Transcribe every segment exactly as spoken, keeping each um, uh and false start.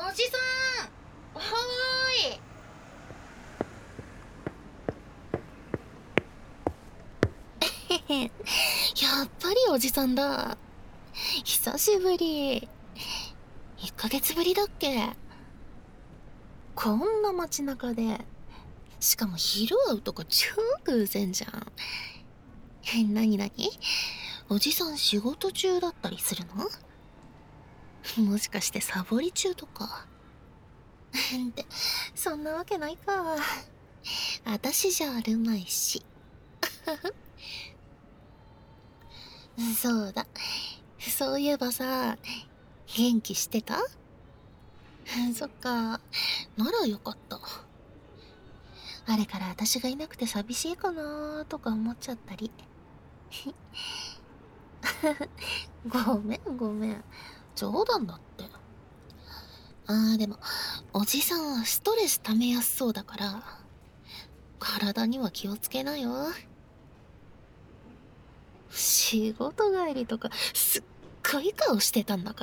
おじさん、はーい。へへ、やっぱりおじさんだ。久しぶり。いっかげつぶりだっけ。こんな街中で、しかも昼会うとか超偶然じゃん。え、なになに、おじさん仕事中だったりするの？もしかしてサボり中とか。って、そんなわけないか。私じゃあるまいし。そうだ。そういえばさ、元気してた？そっか。ならよかった。あれから私がいなくて寂しいかなとか思っちゃったり。ごめんごめん。冗談だって。あーでも、おじさんはストレス溜めやすそうだから、体には気をつけなよ。仕事帰りとか、すっごい顔してたんだから。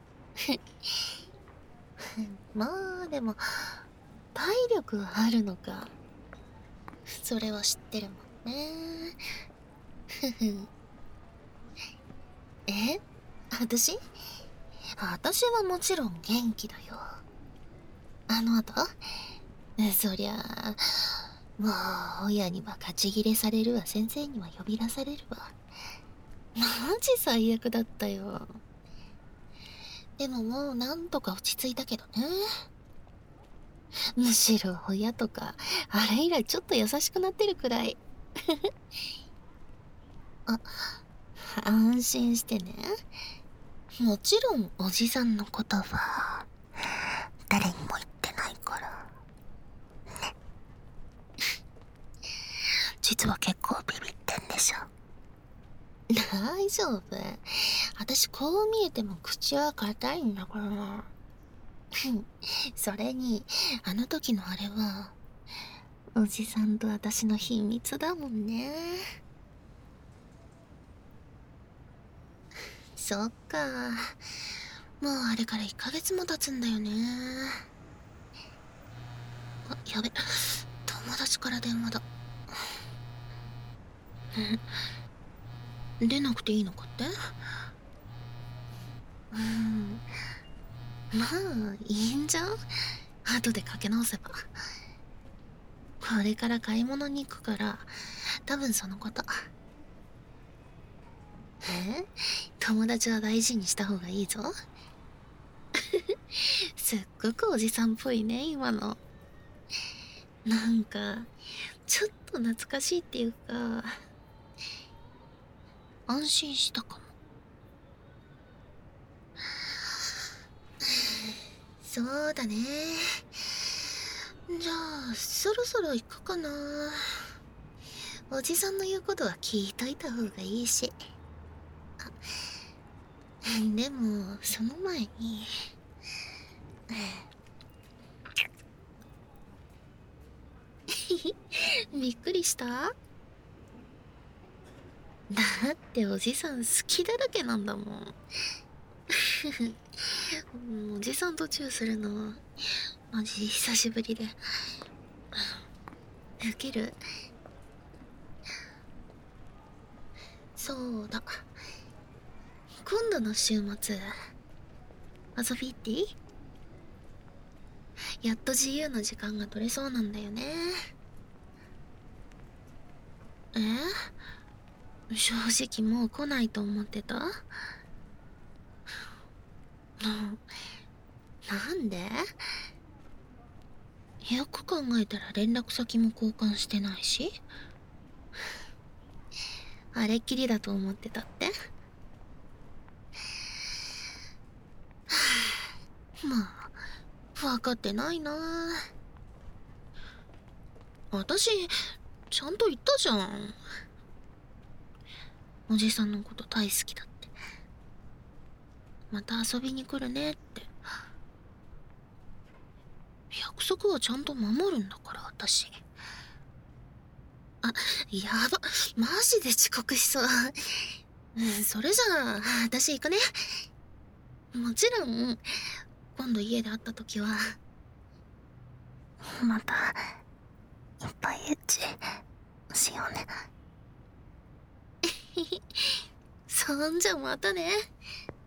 まあでも、体力はあるのか。それは知ってるもんね。ふふ。え？私？私はもちろん元気だよ。あの後？そりゃあ、もう親には勝ち切れされるわ、先生には呼び出されるわ。マジ最悪だったよ。でももうなんとか落ち着いたけどね。むしろ親とか、あれ以来ちょっと優しくなってるくらい。あ、安心してね。もちろんおじさんのことは、誰にも言ってないから。ね。実は結構ビビってんでしょ。大丈夫。私こう見えても口は硬いんだから。それに、あの時のあれは、おじさんと私の秘密だもんね。そっか。もうあれからいっかげつも経つんだよね。あ、やべ。友達から電話だ。出なくていいのかって？うん。まあ、いいんじゃん？後でかけ直せば。これから買い物に行くから、多分そのこと。え？友達は大事にした方がいいぞ。すっごくおじさんっぽいね、今の。なんか、ちょっと懐かしいっていうか、安心したかも。そうだね。じゃあ、そろそろ行くかな。おじさんの言うことは聞いといた方がいいし。あ、でも、その前に。びっくりした？だっておじさん好きだらけなんだもん。おじさんとチューするのマジ久しぶりで。ウケる。そうだ、今度の週末遊び行っていい？やっと自由な時間が取れそうなんだよね。え？正直もう来ないと思ってた？なんで？よく考えたら連絡先も交換してないし。あれっきりだと思ってたって？まあ、分かってないな。私、ちゃんと言ったじゃん。おじさんのこと大好きだって。また遊びに来るねって。約束はちゃんと守るんだから私。あ、やば、マジで遅刻しそう。うん、それじゃあ私行くね。もちろん今度家で会った時はまたいっぱいエッチしようね。そんじゃまたね。